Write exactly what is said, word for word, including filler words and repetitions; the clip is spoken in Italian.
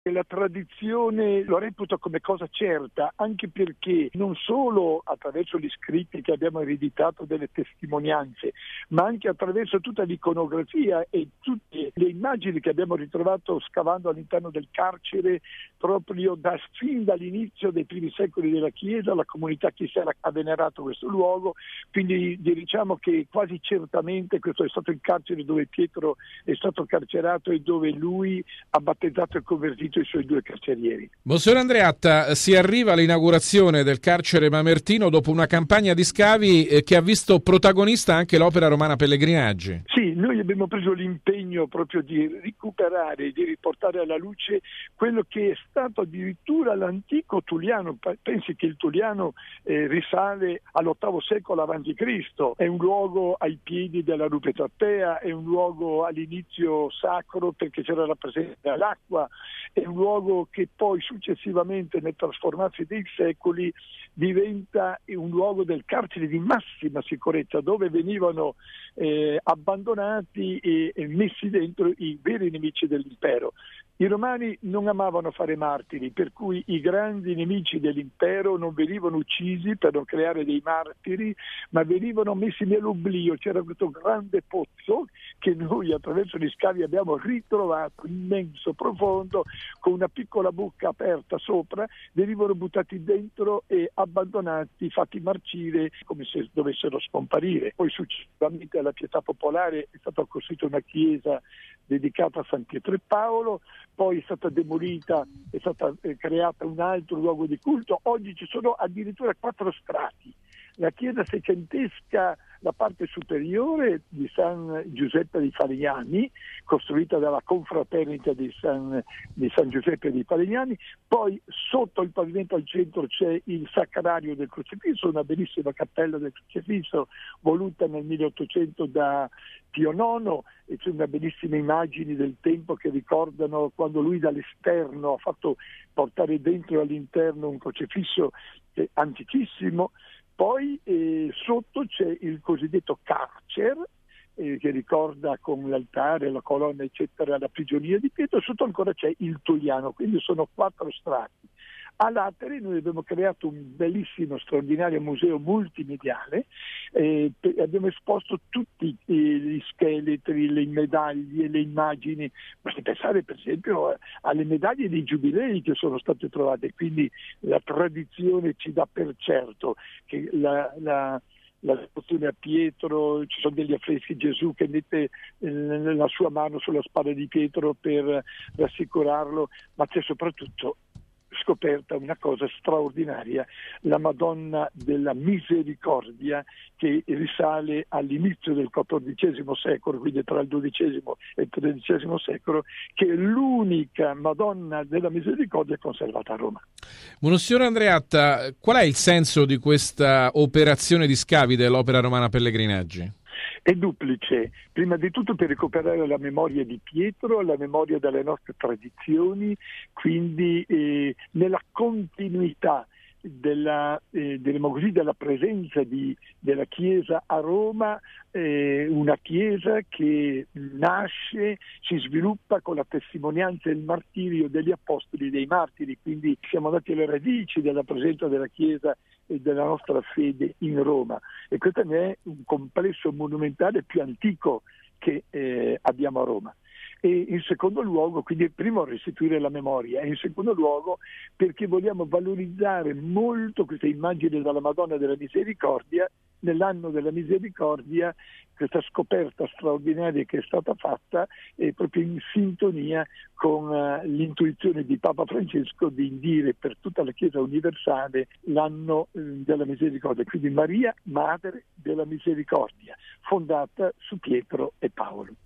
La tradizione lo reputa come cosa certa, anche perché non solo attraverso gli scritti che abbiamo ereditato delle testimonianze, ma anche attraverso tutta l'iconografia e tutte le immagini che abbiamo ritrovato scavando all'interno del carcere, proprio da, fin dall'inizio dei primi secoli della Chiesa, la comunità cristiana ha venerato questo luogo, quindi diciamo che quasi certamente questo è stato il carcere dove Pietro è stato carcerato e dove lui ha battezzato e convertito i suoi due carcerieri. Monsignor Andreatta, si arriva all'inaugurazione del carcere mamertino dopo una campagna di scavi eh, che ha visto protagonista anche l'Opera Romana Pellegrinaggi. Sì, noi abbiamo preso l'impegno proprio di recuperare, di riportare alla luce quello che è stato addirittura l'antico Tulliano. Pensi che il Tulliano eh, risale all'ottavo secolo avanti Cristo, è un luogo ai piedi della Rupe Tarpea, è un luogo all'inizio sacro perché c'era la presenza dell'acqua, è un luogo che poi successivamente nel trasformarsi dei secoli diventa un luogo del carcere di massima sicurezza, dove venivano eh, abbandonati e, e messi dentro i veri nemici dell'impero. I romani non amavano fare martiri, per cui i grandi nemici dell'impero non venivano uccisi per non creare dei martiri, ma venivano messi nell'oblio. C'era questo grande pozzo che noi attraverso gli scavi abbiamo ritrovato, immenso, profondo, con una piccola buca aperta sopra, venivano buttati dentro e abbandonati, fatti marcire come se dovessero scomparire. Poi successivamente alla pietà popolare è stata costruita una chiesa dedicata a San Pietro e Paolo, poi è stata demolita, è stata eh, creata un altro luogo di culto. Oggi ci sono addirittura quattro strati. La chiesa seicentesca, la parte superiore di San Giuseppe di Falegnani, costruita dalla confraternita di San, di San Giuseppe di Falegnani, poi sotto il pavimento al centro c'è il Sacrario del Crocifisso, una bellissima cappella del Crocifisso voluta nel milleottocento da Pio nono, e c'è una bellissima immagini del tempo che ricordano quando lui dall'esterno ha fatto portare dentro e all'interno un crocifisso eh, antichissimo. Poi eh, sotto c'è il cosiddetto carcer, eh, che ricorda con l'altare, la colonna eccetera la prigionia di Pietro, sotto ancora c'è il Tulliano, quindi sono quattro strati. A Latere noi abbiamo creato un bellissimo, straordinario museo multimediale, eh, abbiamo esposto tutti eh, gli scheletri, le medaglie, le immagini, basti pensare per esempio alle medaglie dei giubilei che sono state trovate, quindi la tradizione ci dà per certo che la... la la devozione a Pietro, ci sono degli affreschi Gesù che mette eh, la sua mano sulla spalla di Pietro per rassicurarlo, ma c'è soprattutto scoperta una cosa straordinaria, la Madonna della Misericordia, che risale all'inizio del quattordicesimo secolo, quindi tra il dodicesimo e il tredicesimo secolo, che è l'unica Madonna della Misericordia conservata a Roma. Monsignor Andreatta, qual è il senso di questa operazione di scavi dell'Opera Romana Pellegrinaggi? È duplice, prima di tutto per recuperare la memoria di Pietro, la memoria delle nostre tradizioni, quindi eh, nella continuità della, eh, diciamo così, della presenza di, della Chiesa a Roma, eh, una Chiesa che nasce, si sviluppa con la testimonianza e il martirio degli apostoli, dei martiri, quindi siamo andati alle radici della presenza della Chiesa e della nostra fede in Roma, e questo ne è un complesso monumentale più antico che eh, abbiamo a Roma. E in secondo luogo, quindi primo restituire la memoria, e in secondo luogo perché vogliamo valorizzare molto queste immagini della Madonna della Misericordia nell'anno della Misericordia, questa scoperta straordinaria che è stata fatta è proprio in sintonia con uh, l'intuizione di Papa Francesco di dire per tutta la Chiesa universale l'anno uh, della Misericordia, quindi Maria, Madre della Misericordia, fondata su Pietro e Paolo.